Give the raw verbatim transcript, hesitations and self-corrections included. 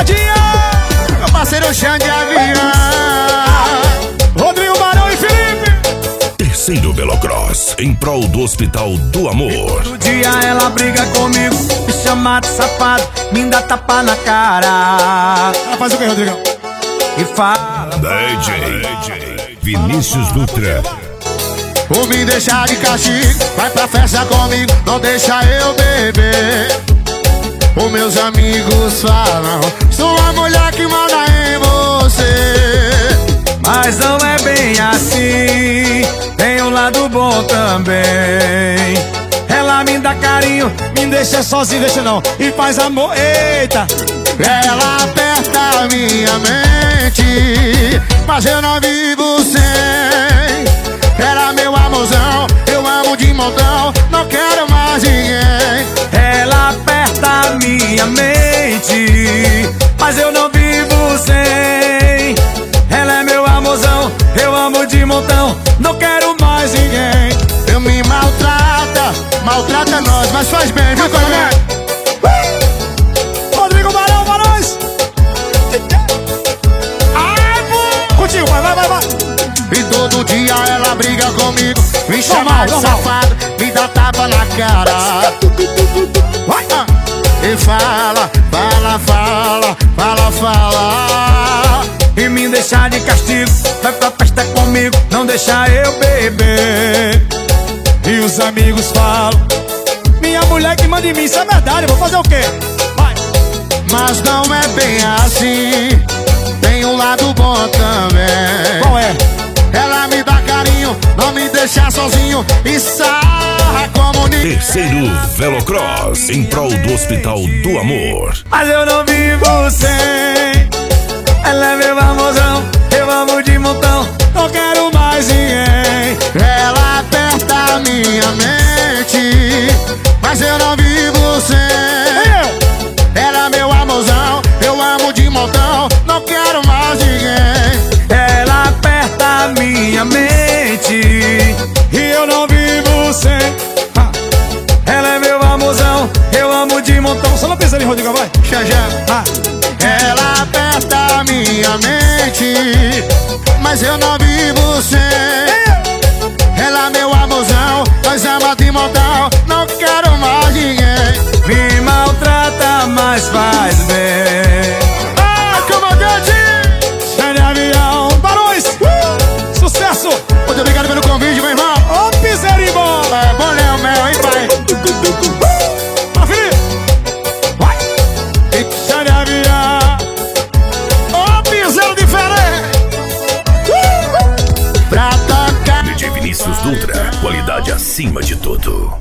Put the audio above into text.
Pegadinha! Meu parceiro Xande Avião, Rodrigo Barão e Felipe. Terceiro Velocross, em prol do Hospital do Amor. Todo dia ela briga comigo, me chama de safado, me dá tapa na cara. Ah, faz o que, Rodrigão? E fala D J Vinícius Dutra. por me deixar de castigo, vai pra festa comigo, não deixa eu beber. Os meus amigos falam, sou a mulher que manda em você. mas não é bem assim, tem um lado bom também. Ela me dá carinho, Me deixa sozinho, deixa não. E faz amor, eita. Ela aperta minha mente, mas eu não vivo sem. Era meu amorzão, eu amo de montão, não quero mais ninguém. ela aperta minha mente, mas eu não vivo sem. Ela é meu amorzão, eu amo de montão, não quero mais ninguém. Eu me maltrata, maltrata nós, mas faz bem, viu, colega? Rodrigo Barão, Barões. Contigo, vai, vai, vai, vai. E todo dia ela briga comigo, me chama Normal, de normal. safado, me dá tapa na cara. Vai. Ah, e fala, fala, fala, fala, fala. E me deixar de castigo, vai pra festa comigo, não deixa eu beber. E os amigos falam, minha mulher que manda em mim, isso é verdade, eu vou fazer o quê? Vai. Mas não é bem assim, tem um lado bom também. Qual é? Ela me dá carinho, não me deixa sozinho e sarra como ninguém. Terceiro Velocross, em prol do Hospital do Amor. Mas eu não vivo sem. Ela é meu amorzão, eu amo de montão, Não quero mais ninguém. Ela aperta minha mente, mas eu não vivo sem. Eu. Ela é meu amorzão, eu amo de montão, não quero mais ninguém. ela aperta minha mente, E eu não vivo sem. ha. Ela é meu amorzão, eu amo de montão. Só não pensa ali, Rodrigo, vai. Já, já. Ah. Ela aperta minha mente, mas eu não vivo sem. Ela é meu amorzão, nós ama de montão, não quero mais ninguém. Me maltrata, mas faz bem. Ah, comandante! Xande Avião, Barões. Uh! Sucesso. Muito obrigado pelo convite, meu irmão. Ô, piseiro bom. É bom, Léo Mel, hein, pai? Pra Felipe. Vai. Xande Avião. Ô, piseiro diferente. Pra tocar. D J Vinícius Dutra, qualidade acima de tudo.